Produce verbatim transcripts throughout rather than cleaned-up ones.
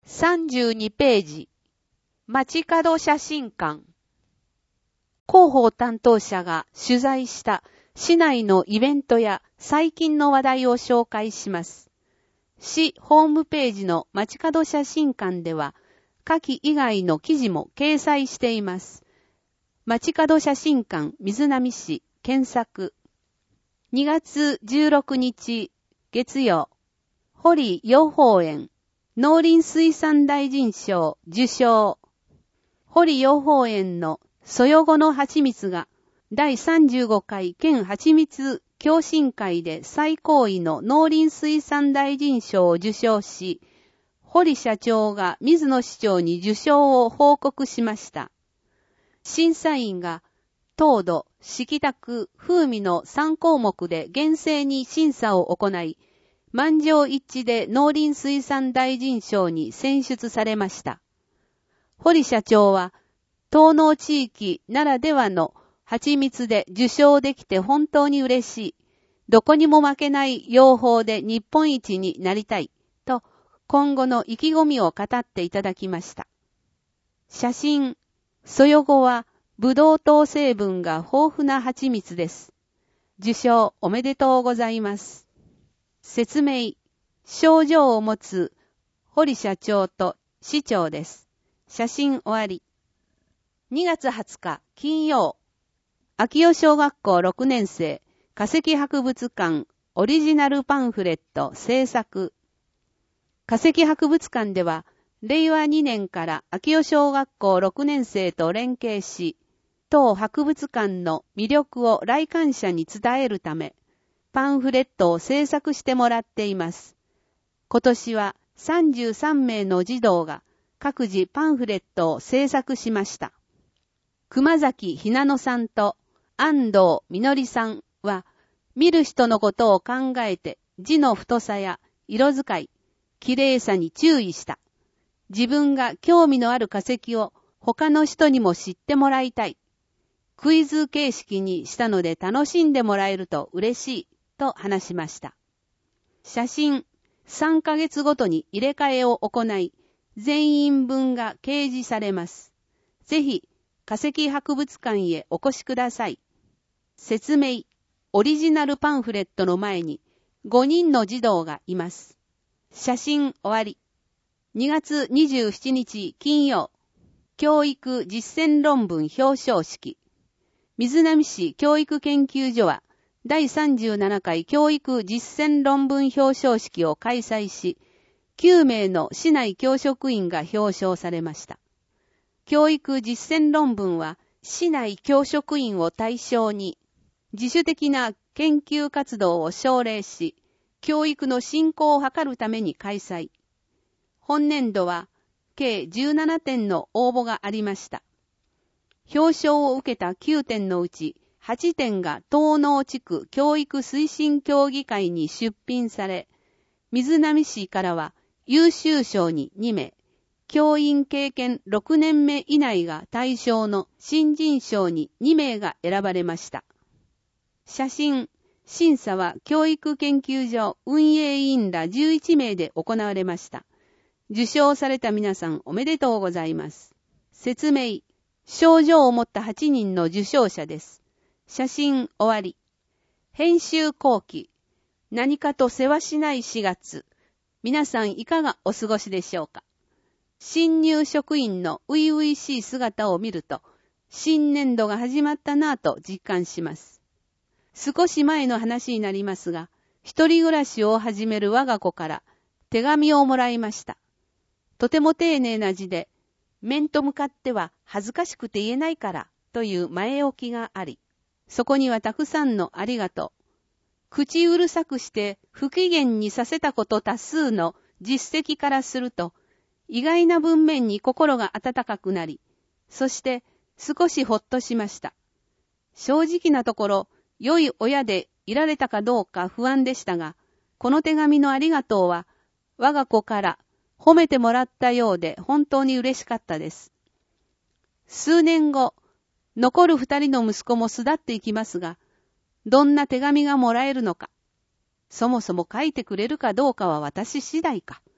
さんじゅうにページ、街角写真館。広報担当者が取材した市内のイベントや最近の話題を紹介します。市ホームページの街角写真館では、下記以外の記事も掲載しています。街角写真館水波市検索。にがつじゅうろくにち月曜、堀養蜂園農林水産大臣賞受賞。堀養蜂園のそよごの蜂蜜がだいさんじゅうごかい県蜂蜜共進会で最高位の農林水産大臣賞を受賞し、堀社長が水野市長に受賞を報告しました。審査員が糖度、色沢、風味のさんこうもくで厳正に審査を行い、満場一致で農林水産大臣賞に選出されました。堀社長は、東農地域ならではの蜂蜜で受賞できて本当に嬉しい。どこにも負けない養蜂で日本一になりたい。と、今後の意気込みを語っていただきました。写真、そよごは、ブドウ糖成分が豊富な蜂蜜です。受賞おめでとうございます。説明、賞状を持つ堀社長と市長です。写真終わり。にがつはつか金曜、秋代小学校ろくねん生化石博物館オリジナルパンフレット制作。化石博物館では、れいわにねんから秋代小学校ろくねん生と連携し、当博物館の魅力を来館者に伝えるため、パンフレットを制作してもらっています。今年はさんじゅうさんめいの児童が各自パンフレットを制作しました。熊崎ひなのさんと安藤みのりさんは、見る人のことを考えて字の太さや色使い、綺麗さに注意した。自分が興味のある化石を他の人にも知ってもらいたい。クイズ形式にしたので楽しんでもらえると嬉しいと話しました。写真、さんかげつごとに入れ替えを行い、全員分が掲示されます。ぜひ、化石博物館へお越しください。説明、オリジナルパンフレットの前にごにんの児童がいます。写真終わり。にがつにじゅうしちにち金曜、教育実践論文表彰式。水波市教育研究所はだいさんじゅうななかい教育実践論文表彰式を開催し、きゅうめいの市内教職員が表彰されました。教育実践論文は市内教職員を対象に自主的な研究活動を奨励し、教育の振興を図るために開催。本年度は計じゅうななてんの応募がありました。表彰を受けたきゅうてんのうちはちてんが東農地区教育推進協議会に出品され、水波市からは優秀賞ににめい、教員経験ろくねんめ以内が対象の新人賞ににめいが選ばれました。写真、審査は教育研究所運営委員らじゅういちめいで行われました。受賞された皆さんおめでとうございます。説明、賞状を持ったはちにんの受賞者です。写真終わり。編集後期。何かと世話しないしがつ。皆さんいかがお過ごしでしょうか。新入職員の初々しい姿を見ると、新年度が始まったなぁと実感します。少し前の話になりますが、一人暮らしを始める我が子から手紙をもらいました。とても丁寧な字で、面と向かっては恥ずかしくて言えないからという前置きがあり、そこにはたくさんのありがとう。口うるさくして不機嫌にさせたこと多数の実績からすると、意外な文面に心が温かくなり、そして少しほっとしました。正直なところ、良い親でいられたかどうか不安でしたが、この手紙のありがとうは、我が子から褒めてもらったようで本当に嬉しかったです。数年後、残る二人の息子も巣立っていきますが、どんな手紙がもらえるのか、そもそも書いてくれるかどうかは私次第か。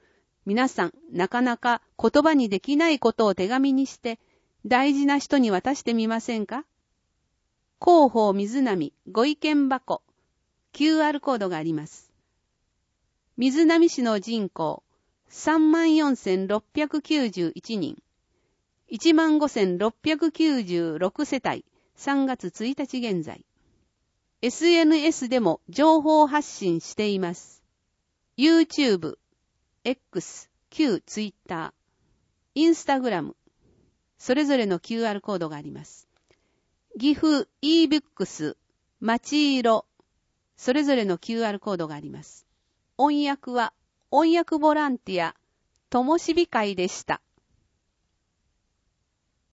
皆さん、なかなか言葉にできないことを手紙にして、大事な人に渡してみませんか？広報水波ご意見箱、キューアール コードがあります。水波市の人口、さんまんよんせんろっぴゃくきゅうじゅういちにん、いちまんごせんろっぴゃくきゅうじゅうろくせたい、さんがつついたち現在。エスエヌエス でも情報発信しています。YouTube、X、旧 Twitter、Instagram、それぞれの キューアール コードがあります。岐阜 e-books、町色、それぞれの キューアール コードがあります。音訳は音訳ボランティア、ともしび会でした。